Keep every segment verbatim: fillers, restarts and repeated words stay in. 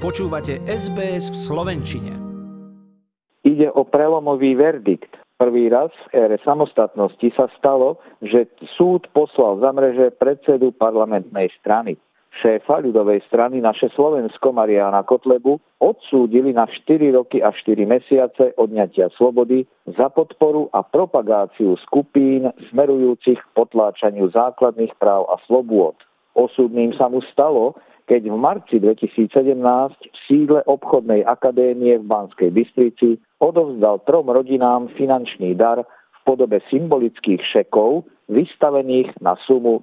Počúvate es bé es v slovenčine. Ide o prelomový verdikt. Prvý raz v ére samostatnosti sa stalo, že súd poslal za mreže predsedu parlamentnej strany. Šéfa ľudovej strany Naše Slovensko Mariána Kotlebu odsúdili na štyri roky a štyri mesiace odňatia slobody za podporu a propagáciu skupín smerujúcich k potláčaniu základných práv a slobôd. Osudným sa mu stalo, keď v marci dvetisícsedemnásť v sídle obchodnej akadémie v Banskej Bystrici odovzdal trom rodinám finančný dar v podobe symbolických šekov vystavených na sumu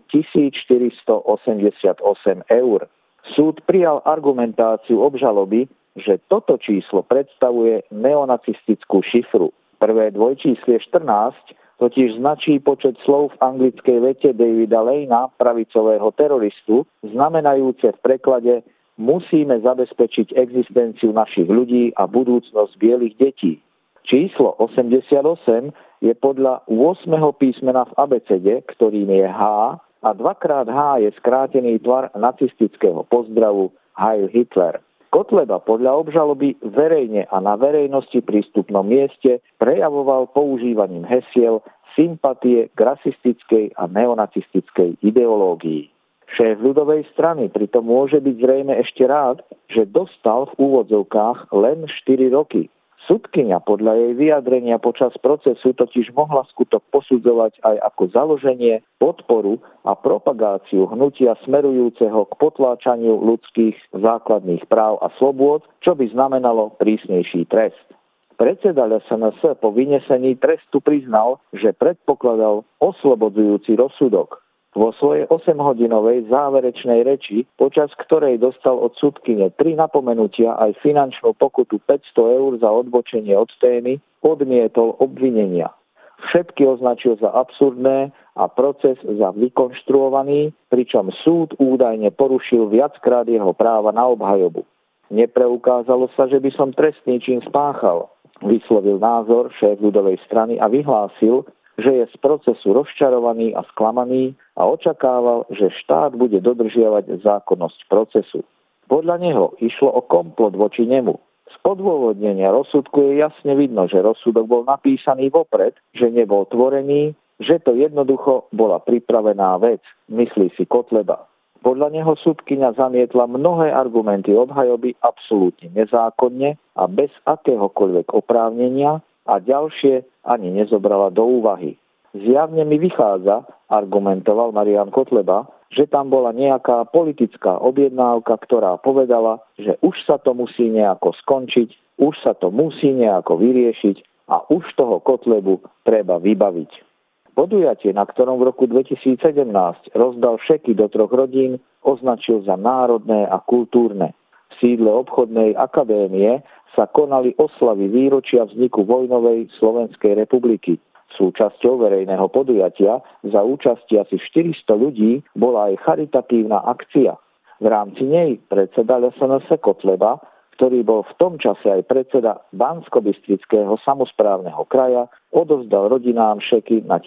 tisícštyristoosemdesiatosem eur. Súd prijal argumentáciu obžaloby, že toto číslo predstavuje neonacistickú šifru. Prvé dvojčíslie štrnásť totiž značí počet slov v anglickej vete Davida Lanea, pravicového teroristu, znamenajúce v preklade musíme zabezpečiť existenciu našich ľudí a budúcnosť bielých detí. Číslo osemdesiatosem je podľa ôsmeho písmena v abecede, ktorým je H, a dvakrát H je skrátený tvar nacistického pozdravu Heil Hitler. Kotleba podľa obžaloby verejne a na verejnosti prístupnom mieste prejavoval používaním hesiel sympatie k rasistickej a neonacistickej ideológii. Šéf ľudovej strany pritom môže byť zrejme ešte rád, že dostal v úvodzovkách len štyri roky. Sudkyňa podľa jej vyjadrenia počas procesu totiž mohla skutok posudzovať aj ako založenie, podporu a propagáciu hnutia smerujúceho k potláčaniu ľudských základných práv a slobôd, čo by znamenalo prísnejší trest. Predseda es en es po vynesení trestu priznal, že predpokladal oslobodzujúci rozsudok. Vo svojej osemhodinovej záverečnej reči, počas ktorej dostal od sudkyne tri napomenutia aj finančnú pokutu päťsto eur za odbočenie od témy, odmietol obvinenia. Všetky označil za absurdné a proces za vykonštruovaný, pričom súd údajne porušil viackrát jeho práva na obhajobu. Nepreukázalo sa, že by som trestný čin spáchal, vyslovil názor šéf ľudovej strany a vyhlásil, že je z procesu rozčarovaný a sklamaný a očakával, že štát bude dodržiavať zákonnosť procesu. Podľa neho išlo o komplot voči nemu. Z odôvodnenia rozsudku je jasne vidno, že rozsudok bol napísaný vopred, že nebol tvorený, že to jednoducho bola pripravená vec, myslí si Kotleba. Podľa neho sudkyňa zamietla mnohé argumenty obhajoby absolútne nezákonne a bez akéhokoľvek oprávnenia a ďalšie ani nezobrala do úvahy. Zjavne mi vychádza, argumentoval Marián Kotleba, že tam bola nejaká politická objednávka, ktorá povedala, že už sa to musí nejako skončiť, už sa to musí nejako vyriešiť a už toho Kotlebu treba vybaviť. Podujatie, na ktorom v roku dvetisícsedemnásť rozdal šeky do troch rodín, označil za národné a kultúrne. V sídle obchodnej akadémie sa konali oslavy výročia vzniku vojnovej Slovenskej republiky. Súčasťou verejného podujatia za účasti asi štyristo ľudí bola aj charitatívna akcia. V rámci nej predseda es en es Kotleba, ktorý bol v tom čase aj predseda Banskobystrického samosprávneho kraja, odovzdal rodinám šeky na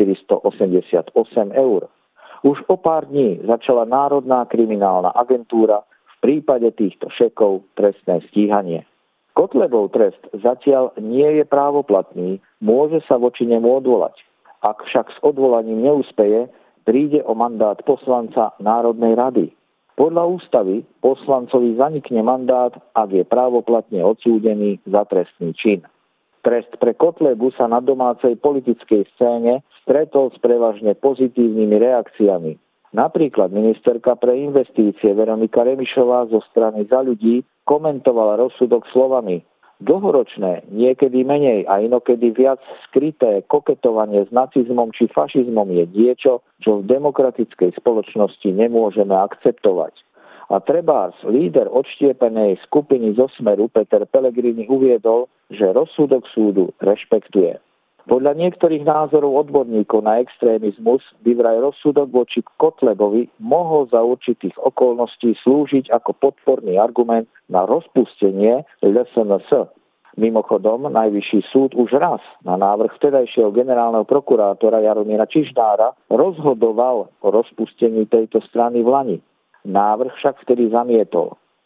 tisícštyristoosemdesiatosem eur. Už o pár dní začala Národná kriminálna agentúra v prípade týchto šekov trestné stíhanie. Kotlebov trest zatiaľ nie je právoplatný, môže sa voči nemu odvolať. Ak však s odvolaním neúspeje, príde o mandát poslanca Národnej rady. Podľa ústavy poslancovi zanikne mandát, ak je právoplatne odsúdený za trestný čin. Trest pre Kotlebu sa na domácej politickej scéne stretol s prevažne pozitívnymi reakciami. Napríklad ministerka pre investície Veronika Remišová zo strany Za ľudí komentovala rozsudok slovami: dlhoročné, niekedy menej a inokedy viac skryté koketovanie s nacizmom či fašizmom je niečo, čo v demokratickej spoločnosti nemôžeme akceptovať. A trebárs líder odštiepenej skupiny zo Smeru Peter Pellegrini uviedol, že rozsudok súdu rešpektuje. Podľa niektorých názorov odborníkov na extrémizmus by vraj rozsudok voči Kotlebovi mohol za určitých okolností slúžiť ako podporný argument na rozpustenie es en es. Mimochodom, Najvyšší súd už raz na návrh vtedajšieho generálneho prokurátora Jaromíra Čižnára rozhodoval o rozpustení tejto strany v lani. Návrh však vtedy zamietol.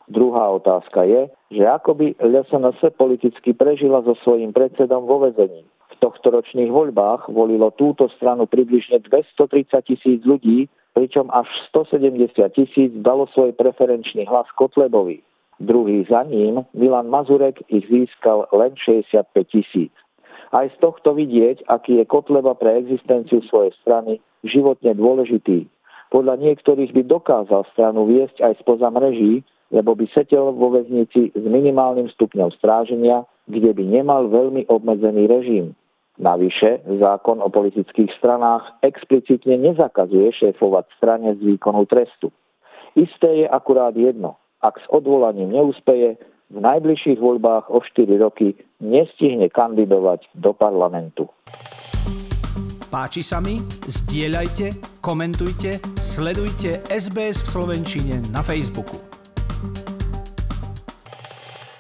Druhá otázka je, že ako by el es en es politicky prežila so svojím predsedom vo väzení. V tohtoročných voľbách volilo túto stranu približne dvestotridsať tisíc ľudí, pričom až stosedemdesiat tisíc dalo svoj preferenčný hlas Kotlebovi. Druhý za ním, Milan Mazurek, ich získal len šesťdesiatpäť tisíc. Aj z tohto vidieť, aký je Kotleba pre existenciu svojej strany životne dôležitý. Podľa niektorých by dokázal stranu viesť aj spoza mreží, lebo by setel vo väznici s minimálnym stupňom stráženia, kde by nemal veľmi obmedzený režim. Navyše, zákon o politických stranách explicitne nezakazuje šéfovať strane z výkonu trestu. Isté je akurát jedno. Ak s odvolaním neúspeje, v najbližších voľbách o štyri roky nestihne kandidovať do parlamentu. Páči sa mi? Zdieľajte, komentujte, sledujte es bé es v slovenčine na Facebooku.